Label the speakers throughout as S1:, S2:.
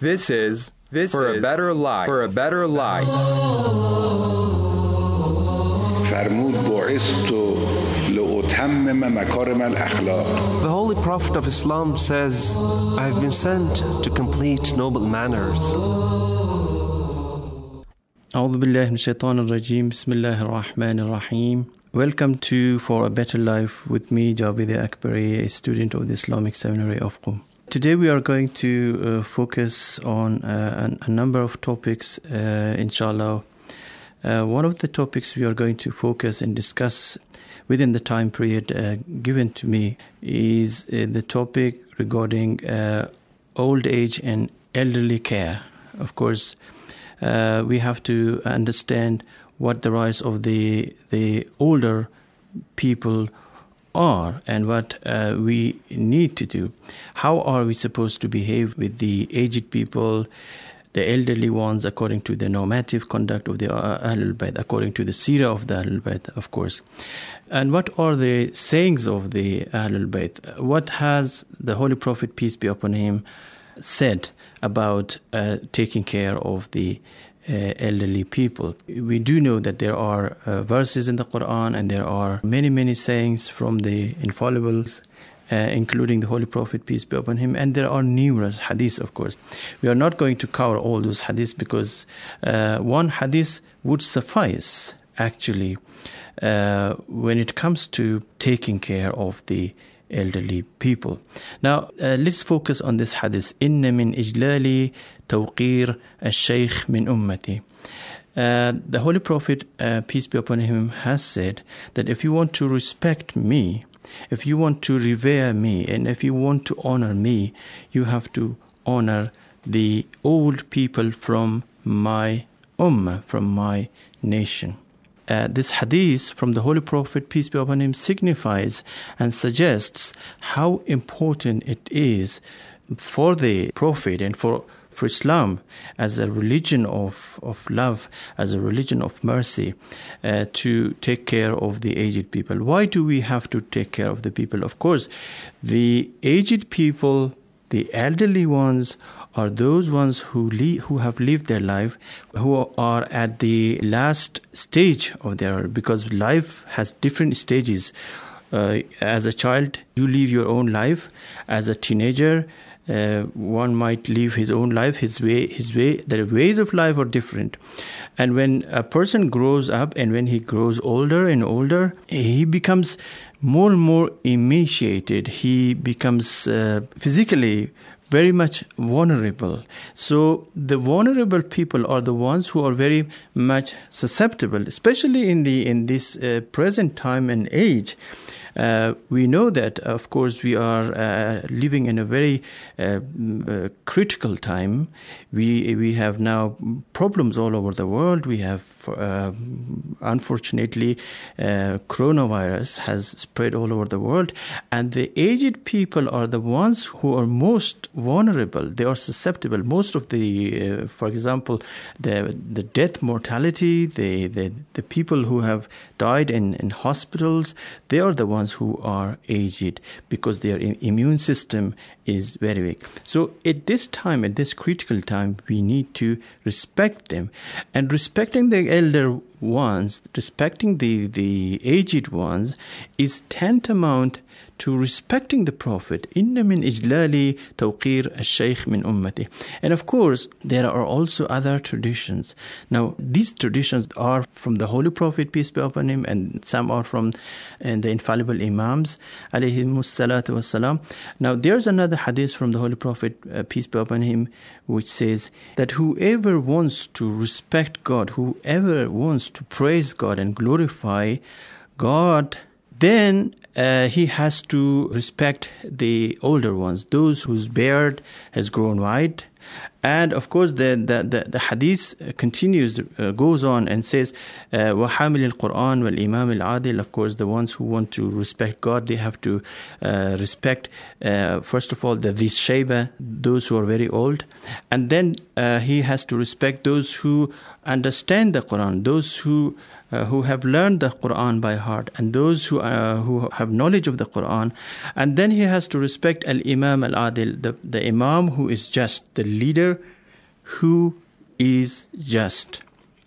S1: This for a better life. For a better life.
S2: فرمود بعثت لأتمم مكارم الأخلاق.
S3: The Holy Prophet of Islam says, I have been sent to complete noble manners.
S4: أعوذ بالله من الشيطان الرجيم. بسم الله الرحمن الرحيم. Welcome to For a Better Life with me, Javed Akbari, a student of the Islamic Seminary of Qom. Today we are going to focus on a number of topics, inshallah. One of the topics we are going to focus and discuss within the time period given to me is the topic regarding old age and elderly care. Of course, we have to understand what the rights of the older people are and what we need to do. How are we supposed to behave with the aged people, the elderly ones, according to the normative conduct of the Ahlul Bayt, according to the seerah of the Ahlul Bayt, of course. And what are the sayings of the Ahlul Bayt? What has the Holy Prophet, peace be upon him, said about taking care of the elderly people? We do know that there are verses in the Quran and there are many sayings from the infallibles, including the Holy Prophet, peace be upon him, and there are numerous hadiths, of course. We are not going to cover all those hadiths because one hadith would suffice, actually, when it comes to taking care of the elderly people. Now, let's focus on this hadith. إِنَّ مِنْ إِجْلَالِ تَوْقِيرِ الشَّيْخِ مِنْ أُمَّتِي. The Holy Prophet, peace be upon him, has said that if you want to respect me, if you want to revere me, and if you want to honor me, you have to honor the old people from my ummah, from my nation. This hadith from the Holy Prophet, peace be upon him, signifies and suggests how important it is for the Prophet and for Islam as a religion of love, as a religion of mercy, to take care of the aged people. Why do we have to take care of the people? Of course, the aged people, the elderly ones, are those ones who have lived their life, who are at the last stage of their life, because life has different stages. As a child, you live your own life. As a teenager, one might live his own life, his way. The ways of life are different. And when a person grows up and when he grows older and older, he becomes more and more emaciated. He becomes physically very much vulnerable. So the vulnerable people are the ones who are very much susceptible, especially in this present time and age. We know that, of course, we are living in a very critical time. We have now problems all over the world. We have, unfortunately, coronavirus has spread all over the world. And the aged people are the ones who are most vulnerable. They are susceptible. Most of the, for example, the death mortality, the people who have died in hospitals, they are the ones who are aged because their immune system is very weak. So at this time, at this critical time, we need to respect them. And respecting the elder ones, respecting the aged ones is tantamount to respecting the Prophet. إِنَّ مِنْ إِجْلَالِ تَوْقِيرِ الشَّيْخِ مِنْ أُمَّتِهِ. And of course, there are also other traditions. Now, these traditions are from the Holy Prophet, peace be upon him, and some are from the infallible Imams, alayhimus salatu wassalam. Now, there's another hadith from the Holy Prophet, peace be upon him, which says that whoever wants to respect God, whoever wants to praise God and glorify God, then he has to respect the older ones, those whose beard has grown white. And of course, the hadith continues, goes on and says, وَحَامِلِ الْقُرْآنِ وَالْإِمَامِ الْعَادِلِ. Of course, the ones who want to respect God, they have to respect, first of all, the Dhis Shayba, those who are very old. And then he has to respect those who understand the Quran, those who have learned the Quran by heart, and those who have knowledge of the Quran. And then he has to respect Al-Imam Al-Adil, the Imam who is just, the leader who is just.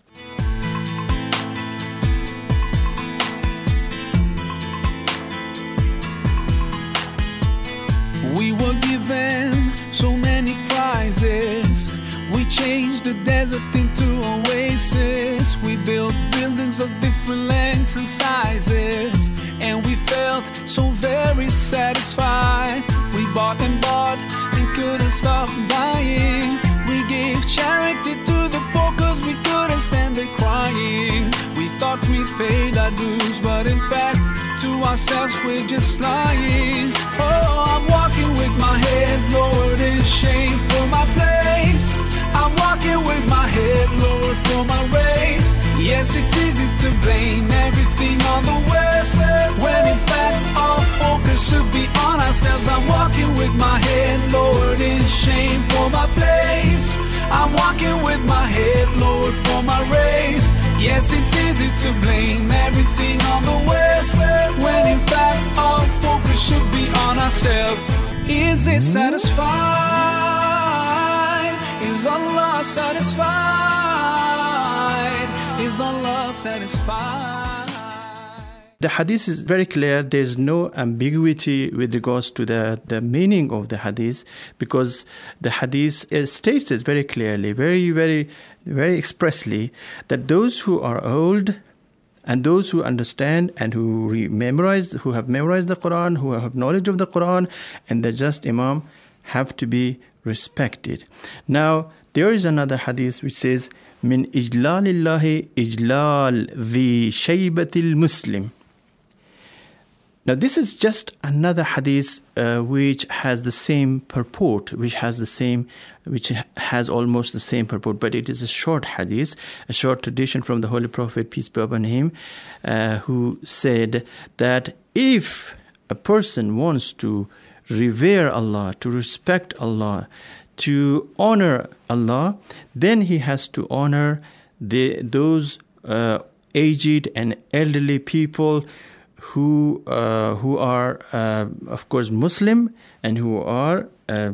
S5: We were given so many prizes. We changed the desert into oasis. We built buildings of different lengths and sizes, and we felt so very satisfied. We bought and couldn't stop buying. We gave charity to the poor cause we couldn't stand the crying. We thought we paid our dues, but in fact to ourselves we're just lying. Oh, I'm walking with my head lowered in shame for my place. I'm walking with my head lowered for my race. Yes, it's easy to blame everything on the West, when in fact our focus should be on ourselves. I'm walking with my head lowered in shame for my place. I'm walking with my head lowered for my race. Yes, it's easy to blame everything on the West, when in fact our focus should be on ourselves. Is it satisfied? Is Allah satisfied? Is Allah satisfied?
S4: The hadith is very clear. There is no ambiguity with regards to the meaning of the hadith, because the hadith states it very clearly, very, very, very expressly, that those who are old and those who understand and who have memorized the Quran, who have knowledge of the Quran, and the just Imam have to be respected. Now, there is another hadith which says, "Min ijlalillahi ijlal dhi shaybatil Muslim." Now, this is just another hadith which has the same purport, which has almost the same purport, but it is a short hadith, a short tradition from the Holy Prophet, peace be upon him, who said that if a person wants to revere Allah, to respect Allah, to honor Allah, then he has to honor those aged and elderly people who are, of course, Muslim and who are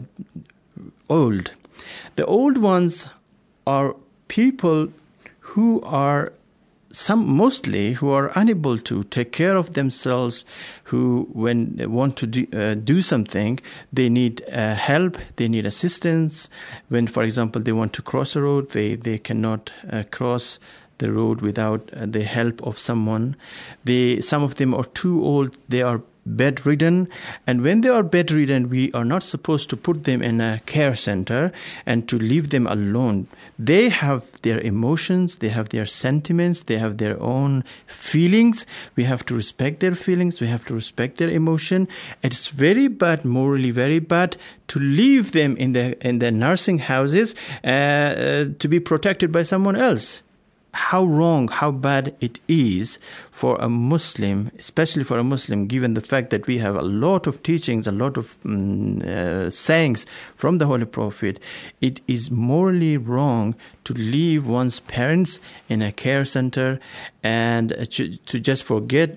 S4: old. The old ones are people who are mostly unable to take care of themselves, who, when they want to do something, they need help, they need assistance. When, for example, they want to cross a road, they cannot cross the road without the help of someone. Some of them are too old, they are bedridden, and when they are bedridden, we are not supposed to put them in a care center and to leave them alone. They have their emotions, they have their sentiments, they have their own feelings. We have to respect their feelings, we have to respect their emotion. It's very bad, morally very bad, to leave them in the nursing houses to be protected by someone else. How wrong, how bad it is for a Muslim, especially for a Muslim, given the fact that we have a lot of teachings, a lot of sayings from the Holy Prophet. It is morally wrong to leave one's parents in a care center and to just forget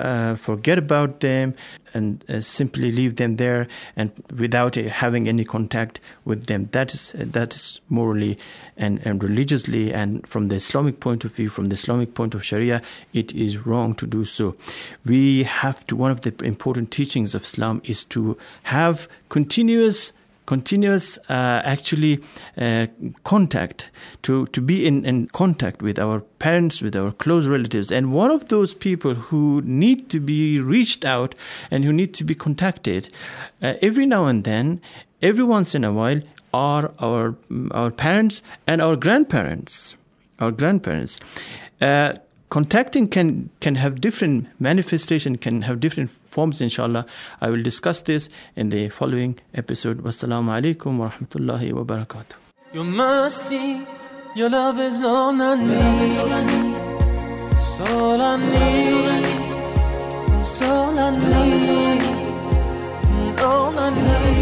S4: about them and simply leave them there and without having any contact with them. That is morally and religiously, and from the Islamic point of view, from the Islamic point of Sharia, it is wrong to do so. We have to, one of the important teachings of Islam is to have continuous contact, to be in contact with our parents, with our close relatives. And one of those people who need to be reached out and who need to be contacted every now and then, every once in a while, are our parents and our grandparents. Contacting can have different manifestation, can have different forms, inshallah. I will discuss this in the following episode. Wassalamu alaikum wa rahmatullahi wa barakatuh.
S6: Your mercy, your love is all I need. It's all I need. It's all I need. It's all I need. All I need.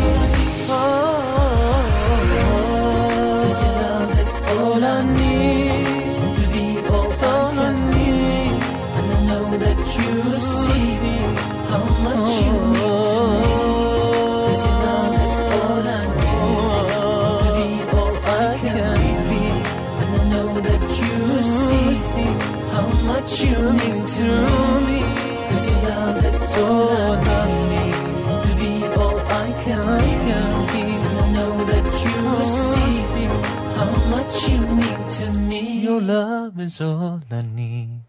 S6: Cause your love is all I need. To be all I need. And I know that you see how much you mean to me. Cause your love is all I need. To be all I can. much you mean to me. 'Cause your love is all I need to be all I can be. And I know that you see how much you mean to me. Your love is all I need.